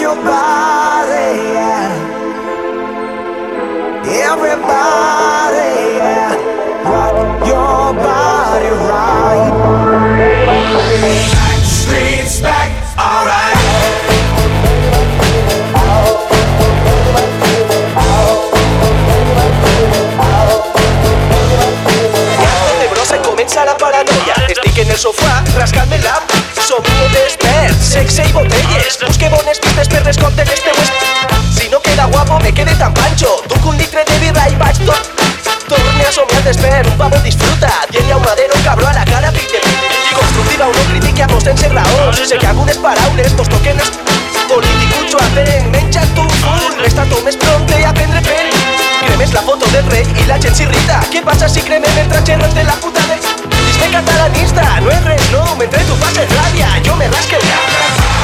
your body, yeah. Everybody, yeah. Rock your body right. Streets back, alright. Comença la paranoia, estic en el sofà rascant-me-la, somio despert, sexe i botelles, busque bones pistes per descompte les teues. Si no queda guapo me quede tan pancho, duc un litre de birra i vaig torne a somiar despert, un pavo disfruta, tiene a un madero cabró a la cara pite. Constructiva o no critique a sense raons, sé que algunes paraules mos toquen els politicucho atent, menja tu full, resta tu més pronte a prendre pell. Cremes la foto del rei i la gent s'irrita. Què passa si cremem el trasero de la puta del disque catalanista? No és res, no, mentre tu passes ràbia, jo me rasque el cap.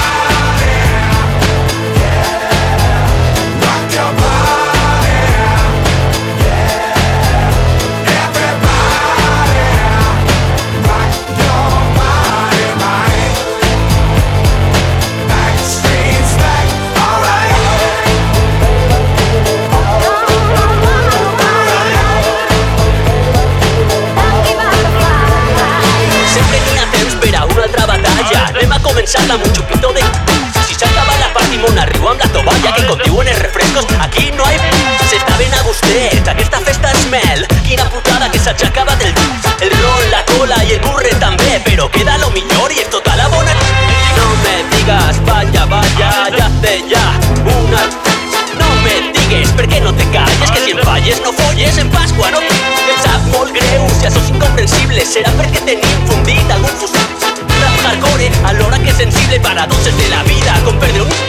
Anem a començar amb un xupito de... Si s'acaba la partimona, arribo amb la tovalla que condiuen els refrescos, aquí no hay... S'està ben a gustet, aquesta festa és mel. Quina putada que s'aixecava del... El ron, la cola i el burre també, però queda lo millor i és tota la bona... No me digas, vaya, vaya, ya de ya, una... No me digues, per què no te calles, que si em falles no folles en Pasqua, no... Em sap molt greu, si això és incomprensible, serà perquè tenim fundit algun fusil hardcore, alhora que sensible, paradoxes de la vida, com perdre un